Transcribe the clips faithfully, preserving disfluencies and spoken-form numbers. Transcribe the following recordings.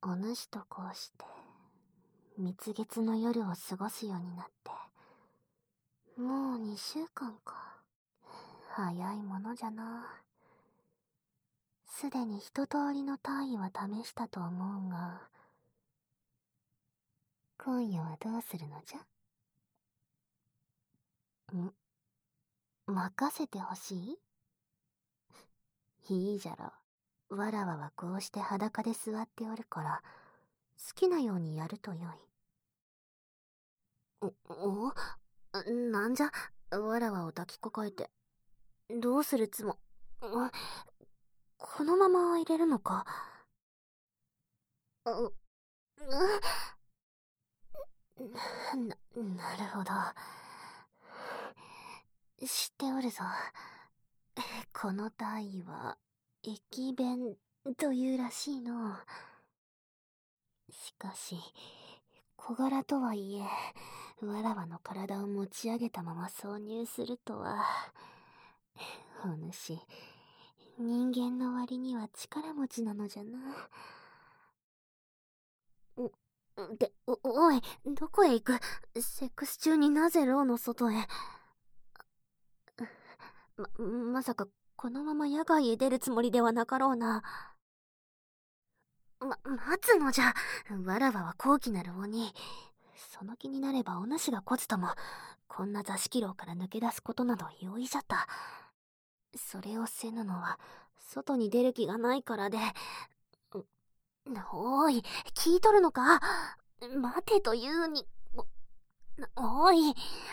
お主とこうして蜜月の夜を過ごすようになってもうにしゅうかんか。早いものじゃな。すでに一通りの体位は試したと思うが、今夜はどうするのじゃ？ん？任せてほしい？いいじゃろう。わらわはこうして裸で座っておるから、好きなようにやるとよい。お、お？なんじゃ、わらわを抱きかかえて。どうするつも、このまま入れるのか？う、う、な、なるほど。知っておるぞ。この体位は、駅弁というらしいの。しかし、小柄とはいえ、わらわの体を持ち上げたまま挿入するとは。お主、人間の割には力持ちなのじゃな。ん、で、お、おい、どこへ行く？セックス中になぜ牢の外へ？ま、まさか、このまま野外へ出るつもりではなかろうな。ま、待つのじゃ。わらわは高貴なる鬼。その気になればお主がこつとも、こんな座敷牢から抜け出すことなど容易じゃった。それをせぬのは、外に出る気がないからで。おい、聞いとるのか？待てというに。おい。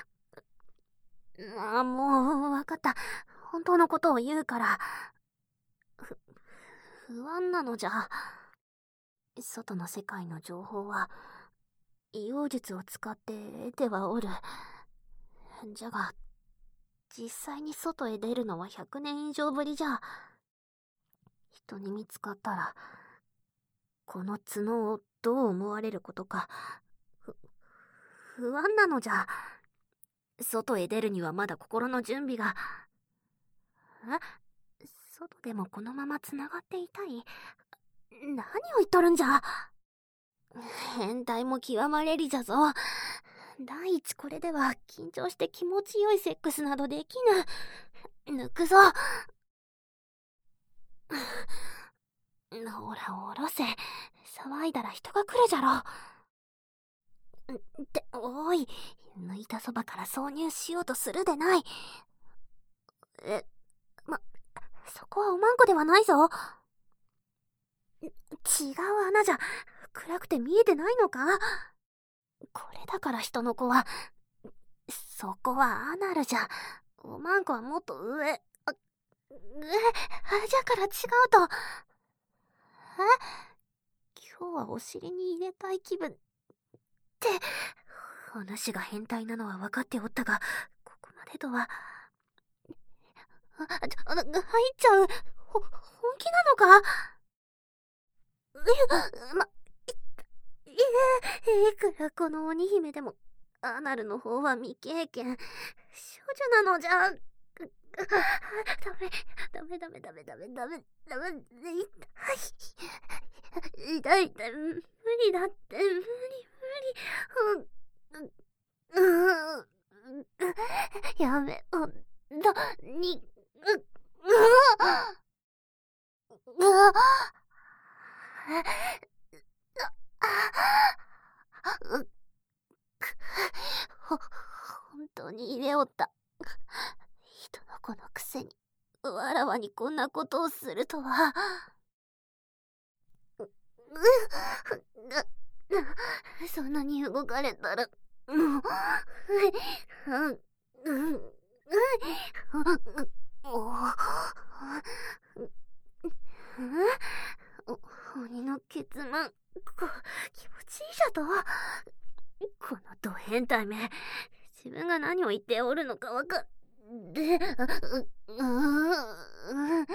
あ、もう、わかった。本当のことを言うから。ふ、不安なのじゃ。外の世界の情報は、異妖術を使って得てはおる。じゃが、実際に外へ出るのはひゃくねん以上ぶりじゃ。人に見つかったら、この角をどう思われることか、ふ、不安なのじゃ。外へ出るにはまだ心の準備が。え？外でもこのまま繋がっていたい？何を言っとるんじゃ。変態も極まれりじゃぞ。第一これでは緊張して気持ちよいセックスなどできぬ。抜くぞ。ほらおろせ。騒いだら人が来るじゃろ。って、おい、抜いたそばから挿入しようとするでない。え、ま、そこはおまんこではないぞ。違う穴じゃ。暗くて見えてないのか？これだから人の子は。そこはアナルじゃ。おまんこはもっと上。あ、上、じゃから違うと。え？今日はお尻に入れたい気分って、お主が変態なのは分かっておったが、ここまでとは。あ、あ、入っちゃう。ほ、本気なのか？い、ま、い、いえ、いくらこの鬼姫でも、アナルの方は未経験。少女なのじゃ。ダメ、ダメダメダメダメダメダメ、痛い。痛い痛い、無理だって、無理無理。うん、うん、やめ、ほんとに、う、う、う、ほ、本当に入れおった。人の子のくせに、わらわにこんなことをするとは。そんなに動かれたら、もう、うん、うん、お、鬼のケツマン、こ、気持ちいいじゃと。このド変態め、自分が何を言っておるのかわか、で、う、う、う、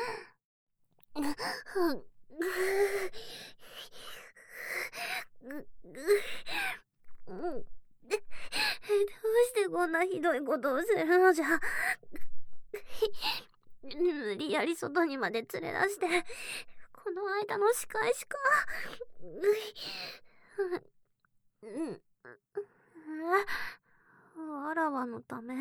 どうしてこんなひどいことをするのじゃ。無理やり外にまで連れ出して、 この間の仕返しか。うい、うん、わらわのため、い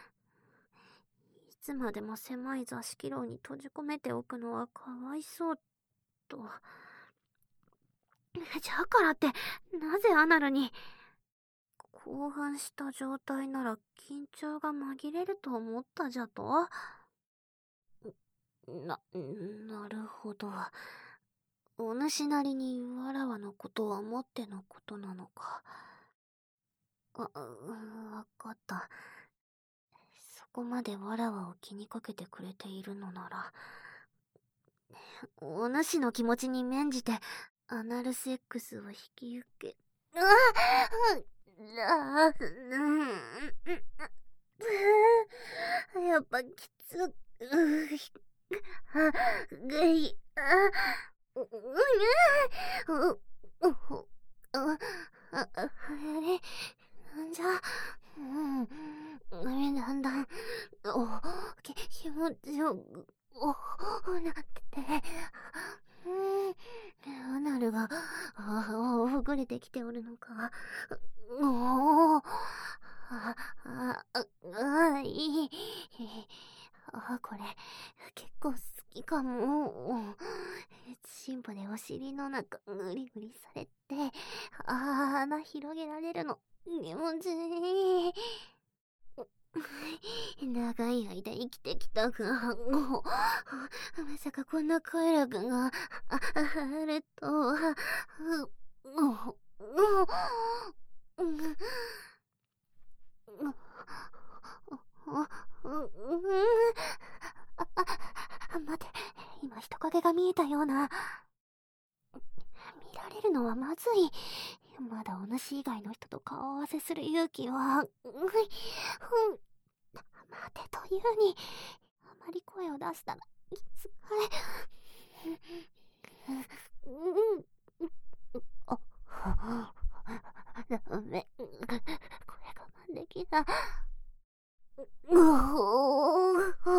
つまでも狭い座敷牢に閉じ込めておくのはかわいそうと。じゃからって、なぜアナルに。興奮した状態なら緊張が紛れると思ったじゃと？な、なるほど。お主なりにわらわのことを思ってのことなのか。あ、わかった。そこまでわらわを気にかけてくれているのなら、お主の気持ちに免じて、アナルセックスを引き受け、ああ、あ、うん、やっぱきつ、う、あ、ぐい、あ、う、う、う、う、あ、あ、あれ、なんじゃ、うん、だんだん、お、き、気持ちよく、お、なってて、うん、アナルが、あ、ほぐれてきておるのか。おお、あ、あ、あ、あ、いい。あ、これ、結構好きかも。進歩でお尻の中、ぐりぐりされて、あ、穴広げられるの、気持ちいい。長い間生きてきたが、もう、まさかこんな快楽がああるとは、う、う、う、う、う、う、あ、あ、待て、今人影が見えたような。見られるのはまずい。まだお主以外の人と顔合わせする勇気は、う、うん、待てというに、あまり声を出したら、いつかれ、うん、あ、ダメ、これ我慢できない。うお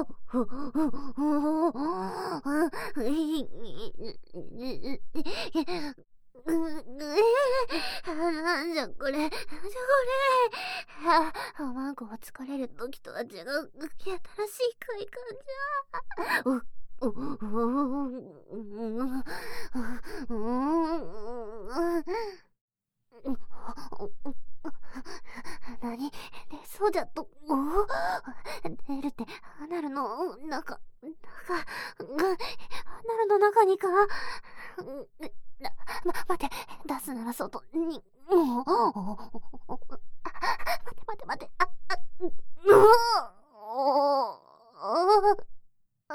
なんじゃこれ、なんじゃこれ。あ、卵を疲れる時とは違う、新しい快感じゃ。う、う、なに、出そうじゃと、おお、出るって、アナルの中、中、が、アナルの中にか。な、ま、待て、出すなら外に、もう、待て待て待て、あ、あ、うお、お、あ、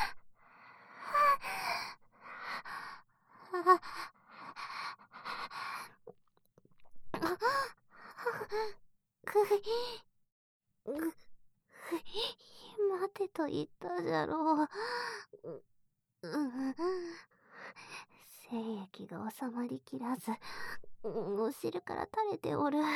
くい、ぐ、待てと言ったじゃろう。うん、精液が収まりきらず、お汁から垂れておる。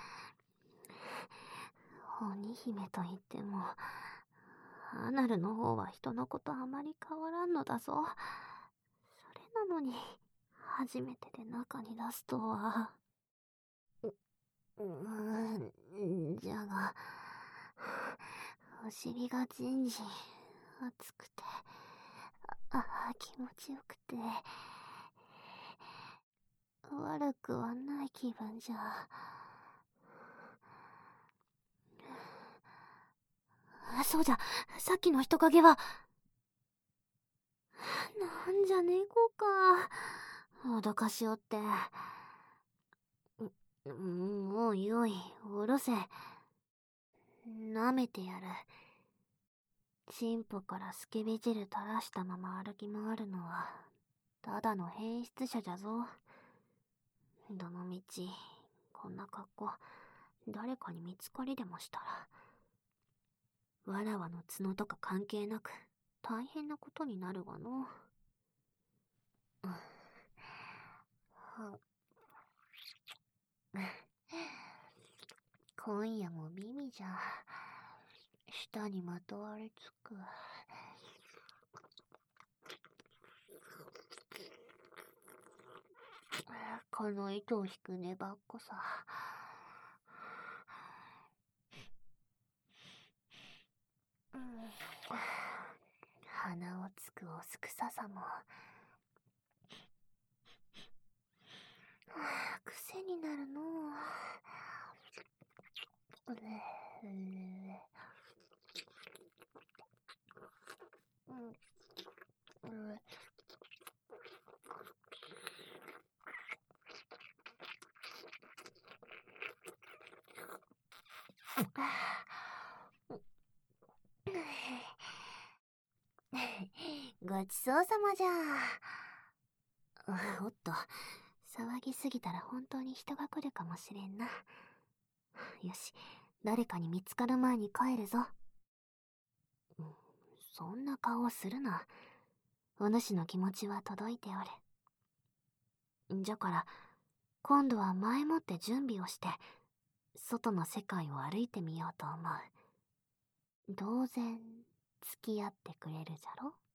鬼姫と言っても、アナルの方は人のことあまり変わらんのだぞ。それなのに、初めてで中に出すとは。う、うーん、じゃが、お尻がじんじん熱くて、あ、あ、気持ちよくて、悪くはない気分じゃ。そうじゃ、さっきの人影は。なんじゃ猫か。脅かしおって。もうよい、おろせ。舐めてやる。チンポからスケベ汁垂らしたまま歩き回るのは、ただの変質者じゃぞ。どのみち、こんな格好、誰かに見つかりでもしたら、わらわの角とか関係なく、大変なことになるわの。今夜も美味じゃ。舌にまとわりつく。 この糸を引く粘っこさ。うん、鼻をつくおすくささも癖になるのう。うれううんうれごちそうさまじゃ。おっと、騒ぎすぎたら本当に人が来るかもしれんな。よし、誰かに見つかる前に帰るぞ。うん、そんな顔をするな。お主の気持ちは届いておる。じゃから、今度は前もって準備をして、外の世界を歩いてみようと思う。当然、付き合ってくれるじゃろ？